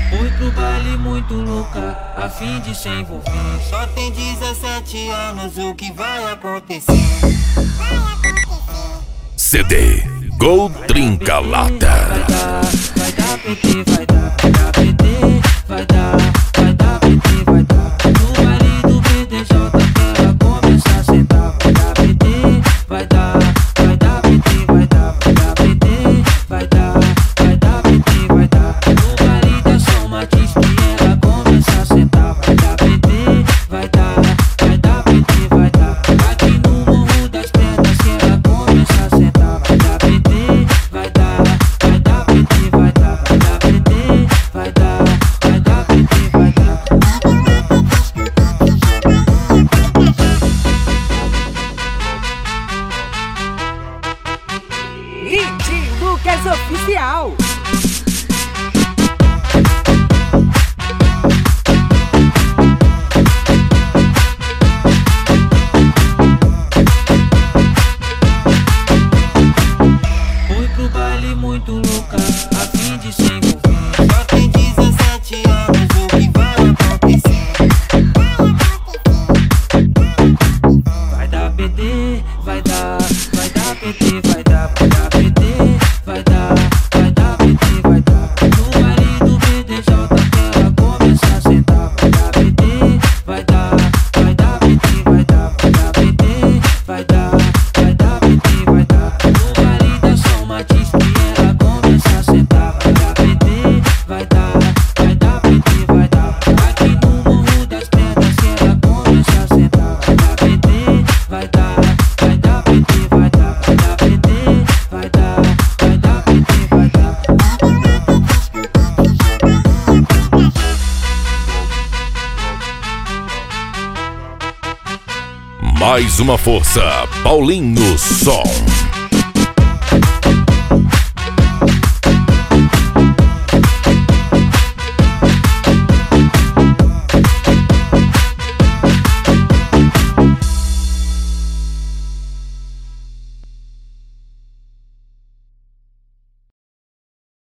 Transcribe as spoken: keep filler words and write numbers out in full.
Fui pro baile muito louca, a fim de se envolver. Só tem dezessete anos, o que vai acontecer? C D Gol Trinca Lata. Vai dar, vai dar P T, vai dar, vai dar P T, vai dar, vai dar P T, vai dar. No baile do B D J que ela começa a sentar. Vai dar P T, vai dar, vai dar P T, vai dar, vai dar P T, vai dar, vai dar P T, vai dar. No baile da São Matiz que ela começa a sentar. Vai dar P T, vai dar, vai dar P T, vai dar. Aqui no Morro das Pedras que ela começa a sentar. Vai dar P T, vai dar, vai dar P T, vai dar, vai dar P T, vai dar, vai dar P T, vai dar. Lindy Lucas Oficial. Fui pro baile muito louca, a fim de se envolver. Só tem dezessete anos, o que vai acontecer? Vai dar P T, vai dar, vai dar P T, vai dar, vai dar P T, vai dar, vai dar P T, vai dar. No baile do B D J que ela começa a sentar. Vai dar P T, vai dar, vai dar P T, vai dar, vai dar P T, vai dar, vai dar P T, vai dar. No baile da São Matiz que ela começa a sentar. Vai dar P T, vai dar, vai dar P T, vai dar. Aqui no Morro das Pedras que ela começa a sentar. Vai dar P T, vai dar, vai dar P T, vai dar, vai dar P T, vai dar, vai dar P T, vai dar. Mais uma força, Paulinho Som.